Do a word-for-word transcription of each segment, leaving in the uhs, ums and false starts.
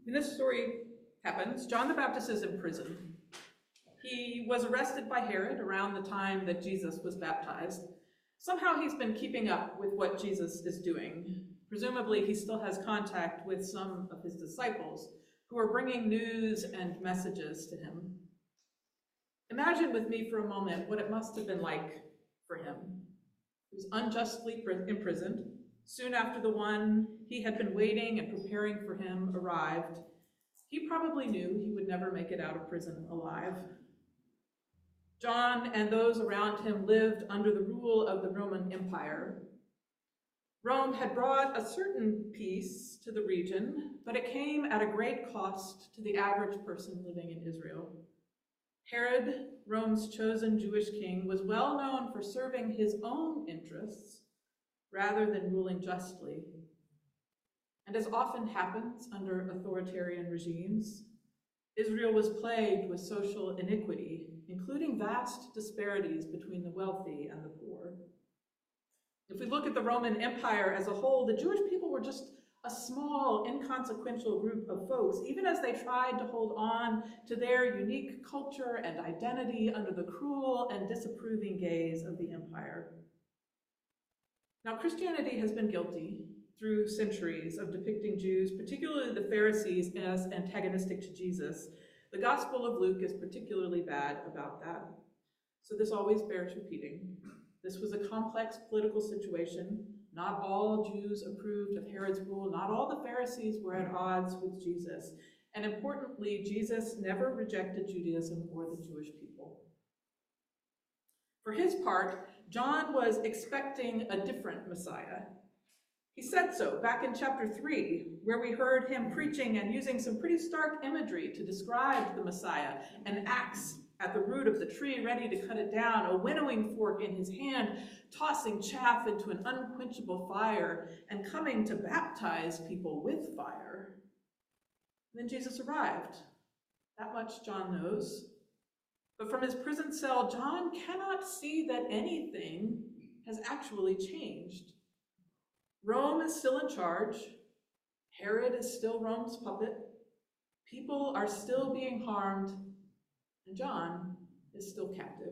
And this story happens. John the Baptist is in prison. He was arrested by Herod around the time that Jesus was baptized. Somehow he's been keeping up with what Jesus is doing. Presumably he still has contact with some of his disciples who are bringing news and messages to him. Imagine with me for a moment what it must have been like for him. He was unjustly imprisoned. Soon after the one he had been waiting and preparing for him arrived, he probably knew he would never make it out of prison alive. John and those around him lived under the rule of the Roman Empire. Rome had brought a certain peace to the region, but it came at a great cost to the average person living in Israel. Herod, Rome's chosen Jewish king, was well known for serving his own interests rather than ruling justly. And as often happens under authoritarian regimes, Israel was plagued with social iniquity, including vast disparities between the wealthy and the poor. If we look at the Roman Empire as a whole, the Jewish people were just a small, inconsequential group of folks, even as they tried to hold on to their unique culture and identity under the cruel and disapproving gaze of the empire. Now, Christianity has been guilty through centuries of depicting Jews, particularly the Pharisees, as antagonistic to Jesus. The Gospel of Luke is particularly bad about that. So this always bears repeating. This was a complex political situation. Not all Jews approved of Herod's rule. Not all the Pharisees were at odds with Jesus. And importantly, Jesus never rejected Judaism or the Jewish people. For his part, John was expecting a different Messiah. He said so back in chapter three, where we heard him preaching and using some pretty stark imagery to describe the Messiah: an axe at the root of the tree ready to cut it down, a winnowing fork in his hand, tossing chaff into an unquenchable fire, and coming to baptize people with fire. And then Jesus arrived. That much John knows. But from his prison cell, John cannot see that anything has actually changed. Rome is still in charge. Herod is still Rome's puppet. People are still being harmed, and John is still captive.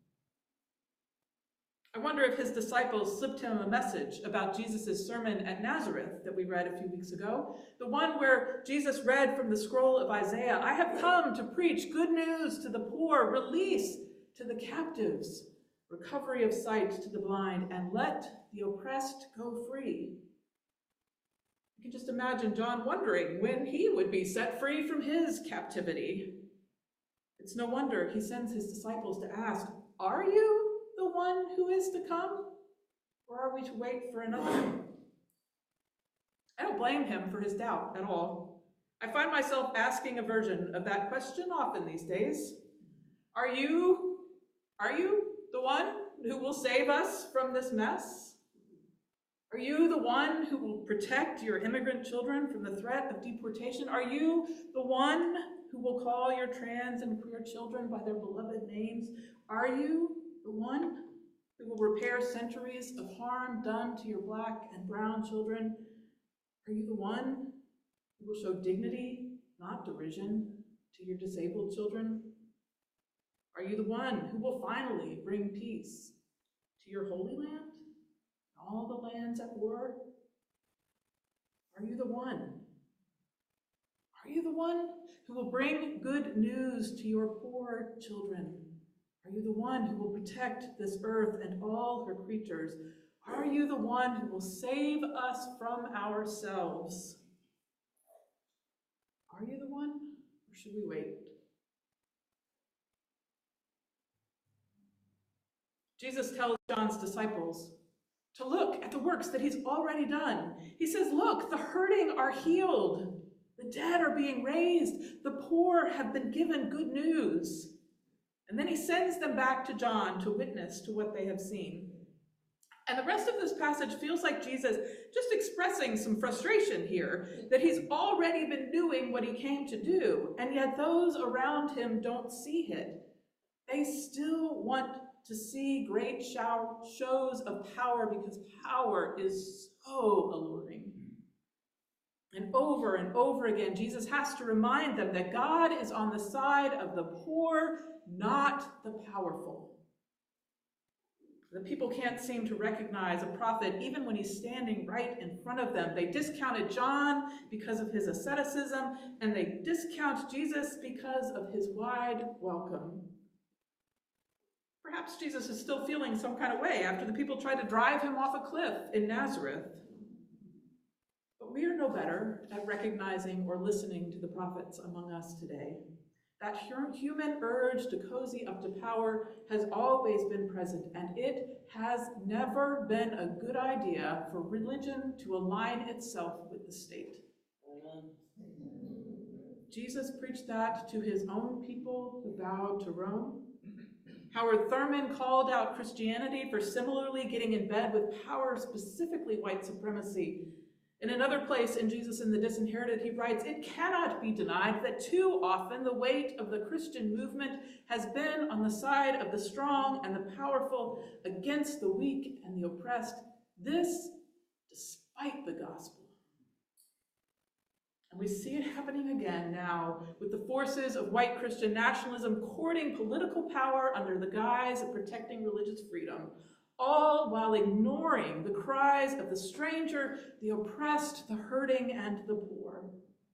I wonder if his disciples slipped him a message about Jesus' sermon at Nazareth that we read a few weeks ago, the one where Jesus read from the scroll of Isaiah, "I have come to preach good news to the poor, release to the captives, recovery of sight to the blind, and let the oppressed go free." You can just imagine John wondering when he would be set free from his captivity. It's no wonder he sends his disciples to ask, "Are you the one who is to come, or are we to wait for another?" I don't blame him for his doubt at all. I find myself asking a version of that question often these days. Are you, are you the one who will save us from this mess? Are you the one who will protect your immigrant children from the threat of deportation? Are you the one who will call your trans and queer children by their beloved names? Are you the one who will repair centuries of harm done to your black and brown children? Are you the one who will show dignity, not derision, to your disabled children? Are you the one who will finally bring peace to your Holy Land and all the lands at war? Are you the one? Are you the one who will bring good news to your poor children? Are you the one who will protect this earth and all her creatures? Are you the one who will save us from ourselves? Are you the one, or should we wait? Jesus tells John's disciples to look at the works that he's already done. He says, look, the hurting are healed. The dead are being raised. The poor have been given good news. And then he sends them back to John to witness to what they have seen. And the rest of this passage feels like Jesus just expressing some frustration here, that he's already been doing what he came to do, and yet those around him don't see it. They still want to see great show, shows of power because power is so alluring. And over and over again, Jesus has to remind them that God is on the side of the poor, not the powerful. The people can't seem to recognize a prophet even when he's standing right in front of them. They discounted John because of his asceticism, and they discount Jesus because of his wide welcome. Perhaps Jesus is still feeling some kind of way after the people tried to drive him off a cliff in Nazareth. But we are no better at recognizing or listening to the prophets among us today. That human urge to cozy up to power has always been present, and it has never been a good idea for religion to align itself with the state. Amen. Jesus preached that to his own people who bowed to Rome. Howard Thurman called out Christianity for similarly getting in bed with power, specifically white supremacy. In another place in Jesus and the Disinherited, he writes, "It cannot be denied that too often the weight of the Christian movement has been on the side of the strong and the powerful against the weak and the oppressed. This despite the gospel." And we see it happening again now with the forces of white Christian nationalism courting political power under the guise of protecting religious freedom, all while ignoring the cries of the stranger, the oppressed, the hurting, and the poor.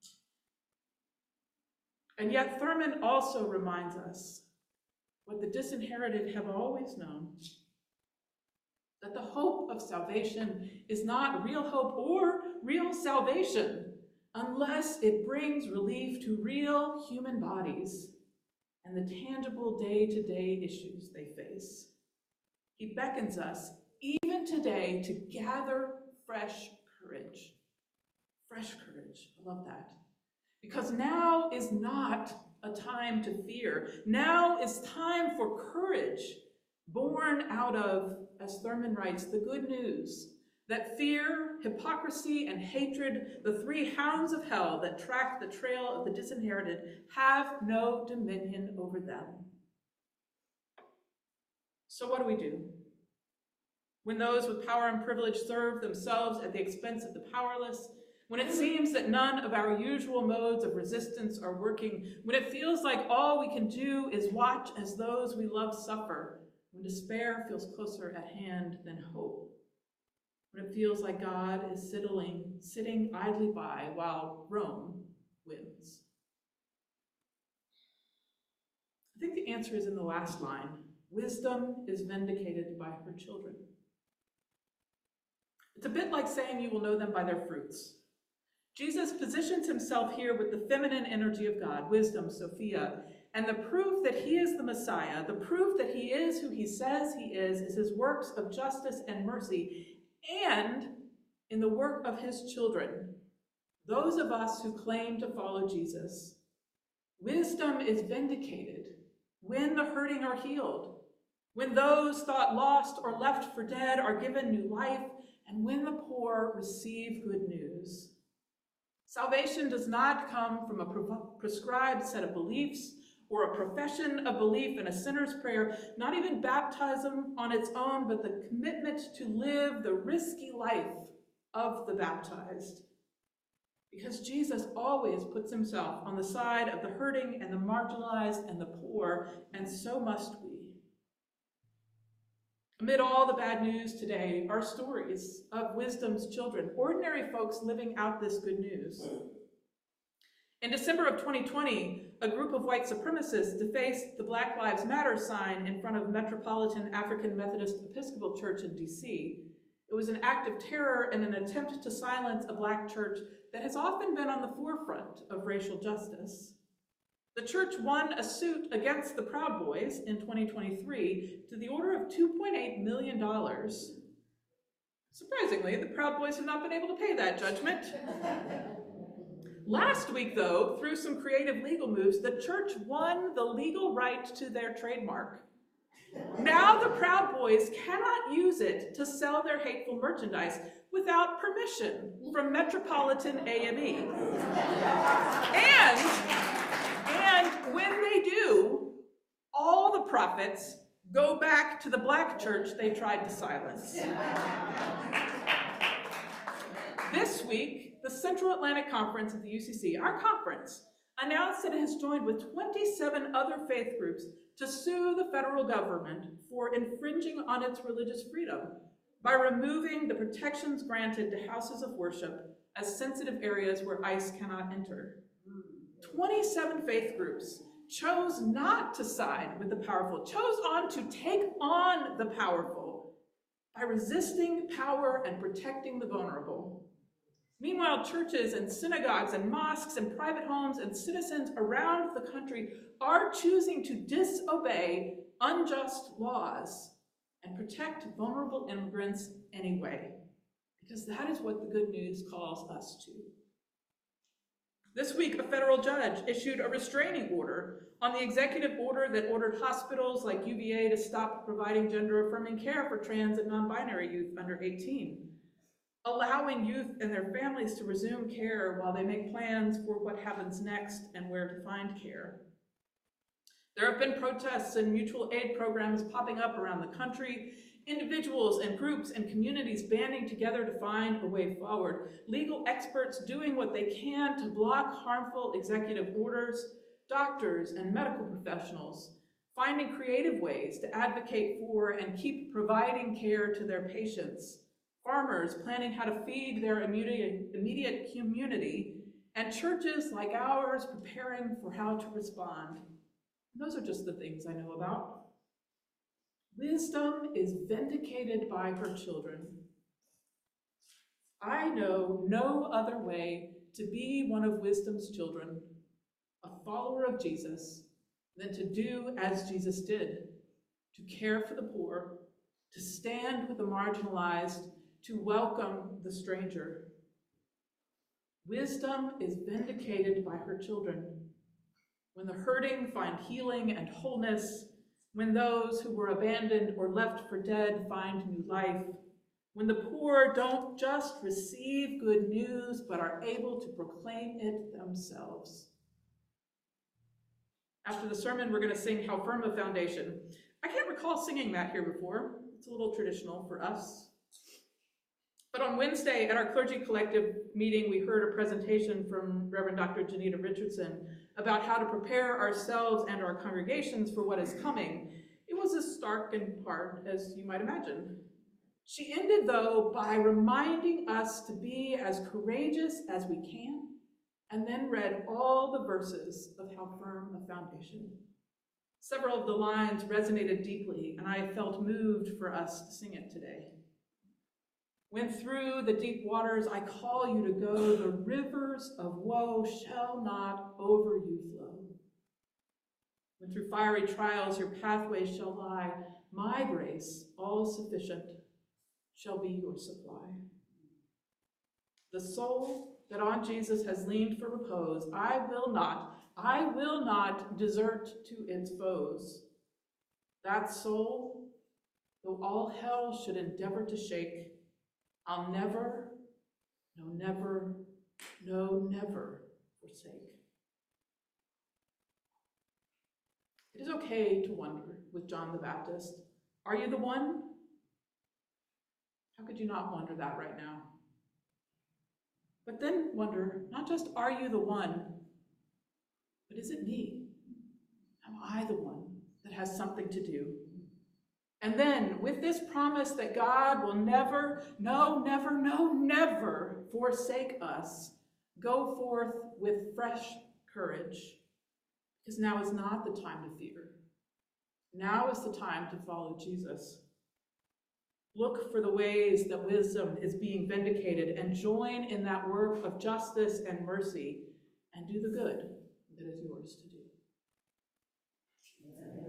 And yet Thurman also reminds us what the disinherited have always known, that the hope of salvation is not real hope or real salvation unless it brings relief to real human bodies and the tangible day-to-day issues they face. He beckons us, even today, to gather fresh courage. Fresh courage. I love that. Because now is not a time to fear. Now is time for courage, born out of, as Thurman writes, the good news that fear, hypocrisy, and hatred, the three hounds of hell that track the trail of the disinherited, have no dominion over them. So what do we do when those with power and privilege serve themselves at the expense of the powerless? When it seems that none of our usual modes of resistance are working? When it feels like all we can do is watch as those we love suffer? When despair feels closer at hand than hope? When it feels like God is sitting, sitting idly by while Rome wins? I think the answer is in the last line. Wisdom is vindicated by her children. It's a bit like saying you will know them by their fruits. Jesus positions himself here with the feminine energy of God, wisdom, Sophia, and the proof that he is the Messiah, the proof that he is who he says he is, is his works of justice and mercy, and in the work of his children, those of us who claim to follow Jesus. Wisdom is vindicated when the hurting are healed, when those thought lost or left for dead are given new life, and when the poor receive good news. Salvation does not come from a prescribed set of beliefs or a profession of belief in a sinner's prayer, not even baptism on its own, but the commitment to live the risky life of the baptized. Because Jesus always puts himself on the side of the hurting and the marginalized and the poor, and so must we. Amid all the bad news today are stories of wisdom's children, ordinary folks living out this good news. In December of twenty twenty, a group of white supremacists defaced the Black Lives Matter sign in front of Metropolitan African Methodist Episcopal Church in D C. It was an act of terror and an attempt to silence a Black church that has often been on the forefront of racial justice. The church won a suit against the Proud Boys in twenty twenty-three to the order of two point eight million dollars. Surprisingly, the Proud Boys have not been able to pay that judgment. Last week, though, through some creative legal moves, the church won the legal right to their trademark. Now the Proud Boys cannot use it to sell their hateful merchandise without permission from Metropolitan A M E. And, and when they do, all the profits go back to the Black church they tried to silence. This week, the Central Atlantic Conference of the U C C, our conference, announced that it has joined with twenty-seven other faith groups to sue the federal government for infringing on its religious freedom by removing the protections granted to houses of worship as sensitive areas where ICE cannot enter. twenty-seven faith groups chose not to side with the powerful, chose on to take on the powerful by resisting power and protecting the vulnerable. Meanwhile, churches and synagogues and mosques and private homes and citizens around the country are choosing to disobey unjust laws and protect vulnerable immigrants anyway, because that is what the good news calls us to. This week, a federal judge issued a restraining order on the executive order that ordered hospitals like U V A to stop providing gender-affirming care for trans and non-binary youth under eighteen, allowing youth and their families to resume care while they make plans for what happens next and where to find care. There have been protests and mutual aid programs popping up around the country, individuals and groups and communities banding together to find a way forward, legal experts doing what they can to block harmful executive orders, doctors and medical professionals finding creative ways to advocate for and keep providing care to their patients, farmers planning how to feed their immediate, immediate community, and churches like ours preparing for how to respond. And those are just the things I know about. Wisdom is vindicated by her children. I know no other way to be one of wisdom's children, a follower of Jesus, than to do as Jesus did, to care for the poor, to stand with the marginalized, to welcome the stranger. Wisdom is vindicated by her children. When the hurting find healing and wholeness, when those who were abandoned or left for dead find new life, when the poor don't just receive good news, but are able to proclaim it themselves. After the sermon, we're going to sing How Firm a Foundation. I can't recall singing that here before. It's a little traditional for us. But on Wednesday at our clergy collective meeting, we heard a presentation from Reverend Doctor Janita Richardson about how to prepare ourselves and our congregations for what is coming. It was as stark in part as you might imagine. She ended, though, by reminding us to be as courageous as we can, and then read all the verses of How Firm a Foundation. Several of the lines resonated deeply, and I felt moved for us to sing it today. When through the deep waters I call you to go, the rivers of woe shall not over you flow. When through fiery trials your pathway shall lie, my grace, all sufficient, shall be your supply. The soul that on Jesus has leaned for repose, I will not, I will not desert to its foes. That soul, though all hell should endeavor to shake, I'll never, no never, no never forsake. It is okay to wonder with John the Baptist, are you the one? How could you not wonder that right now? But then wonder, not just are you the one, but is it me? Am I the one that has something to do? And then, with this promise that God will never, no, never, no, never forsake us, go forth with fresh courage, because now is not the time to fear. Now is the time to follow Jesus. Look for the ways that wisdom is being vindicated and join in that work of justice and mercy and do the good that is yours to do.